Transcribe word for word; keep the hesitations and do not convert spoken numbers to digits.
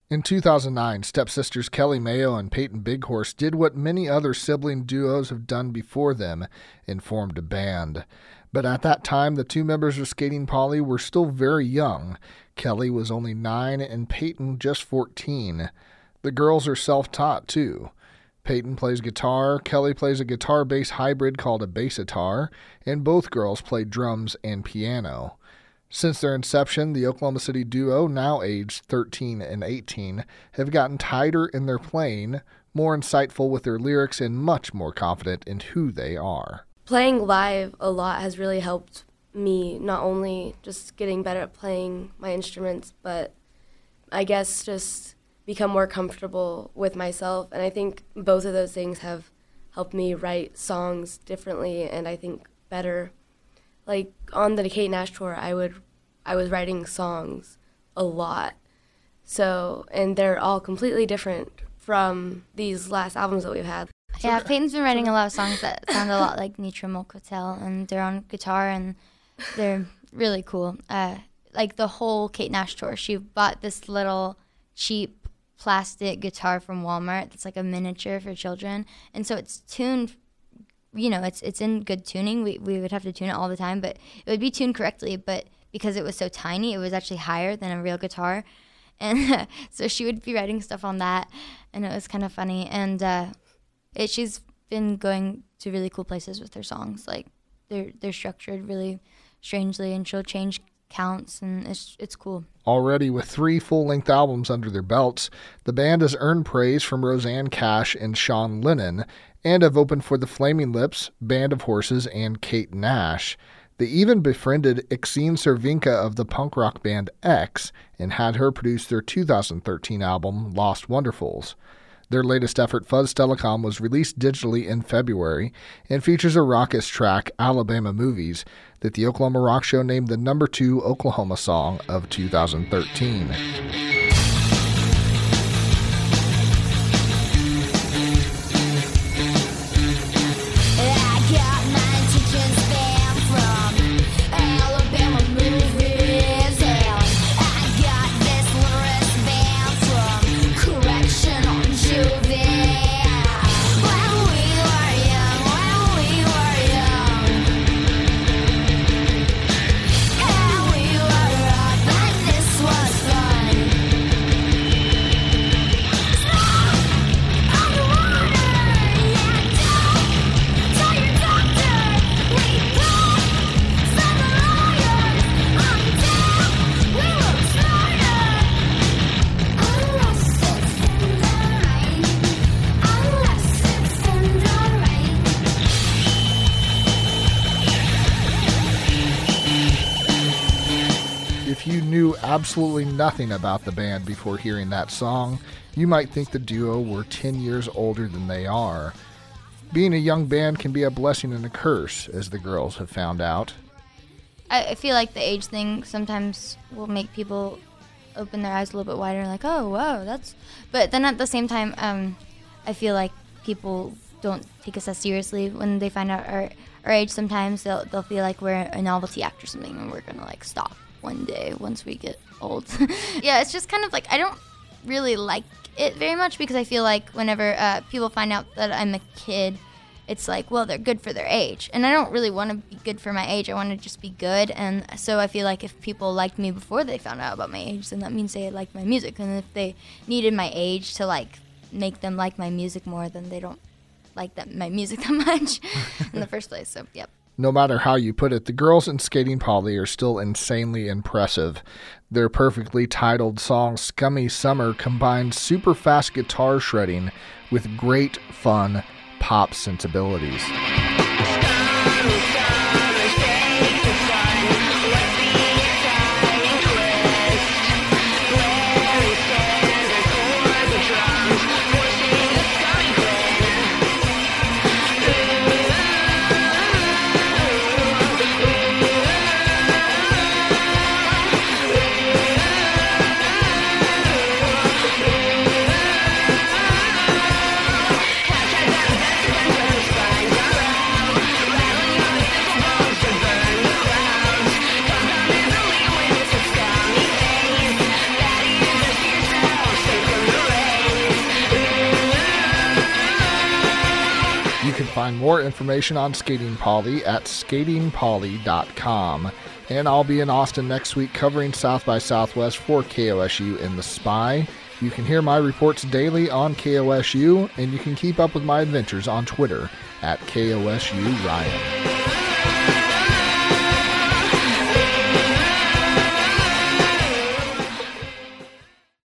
In two thousand nine, stepsisters Kelly Mayo and Peyton Bighorse did what many other sibling duos have done before them and formed a band. But at that time, the two members of Skating Polly were still very young. Kelly was only nine and Peyton just fourteen. The girls are self-taught, too. Peyton plays guitar, Kelly plays a guitar-bass hybrid called a bassitar, and both girls play drums and piano. Since their inception, the Oklahoma City duo, now aged thirteen and eighteen, have gotten tighter in their playing, more insightful with their lyrics, and much more confident in who they are. Playing live a lot has really helped me, not only just getting better at playing my instruments, but I guess just become more comfortable with myself. And I think both of those things have helped me write songs differently and I think better. Like on the Kate Nash tour, I would, I was writing songs a lot. So, and they're all completely different from these last albums that we've had. Yeah, Peyton's been writing a lot of songs that sound a lot like Nitra Mokotel, and they're on guitar, and they're really cool. Uh, like the whole Kate Nash tour, she bought this little cheap plastic guitar from Walmart that's like a miniature for children, and so it's tuned. You know, it's it's in good tuning. We we would have to tune it all the time, but it would be tuned correctly. But because it was so tiny, it was actually higher than a real guitar, and so she would be writing stuff on that, and it was kind of funny. And uh, it, she's been going to really cool places with her songs. Like they're they're structured really strangely, and she'll change counts, and it's it's cool. Already with three full-length albums under their belts, the band has earned praise from Rosanne Cash and Sean Lennon, and have opened for the Flaming Lips, Band of Horses, and Kate Nash. They even befriended Exene Cervenka of the punk rock band X and had her produce their two thousand thirteen album, Lost Wonderfuls. Their latest effort, Fuzz Telecom, was released digitally in February and features a raucous track, Alabama Movies, that the Oklahoma Rock Show named the number two Oklahoma song of two thousand thirteen. If you knew absolutely nothing about the band before hearing that song, you might think the duo were ten years older than they are. Being a young band can be a blessing and a curse, as the girls have found out. I feel like the age thing sometimes will make people open their eyes a little bit wider, like, oh, whoa, that's... But then at the same time, um, I feel like people don't take us as seriously when they find out our, our age. Sometimes they'll, they'll feel like we're a novelty act or something, and we're going to, like, stop one day once we get old. Yeah, it's just kind of like, I don't really like it very much because I feel like whenever uh, people find out that I'm a kid, it's like, well, they're good for their age. And I don't really want to be good for my age. I want to just be good. And so I feel like if people liked me before they found out about my age, then that means they liked my music. And if they needed my age to, like, make them like my music more, then they don't like that my music that much in the first place. So, yep. No matter how you put it, the girls in Skating Polly are still insanely impressive. Their perfectly titled song, Scummy Summer, combines super fast guitar shredding with great, fun pop sensibilities. find more information on Skating Poly at skating poly dot com. And I'll be in Austin next week covering South by Southwest for K O S U in the Spy. You can hear my reports daily on K O S U, and you can keep up with my adventures on Twitter at K O S U Ryan.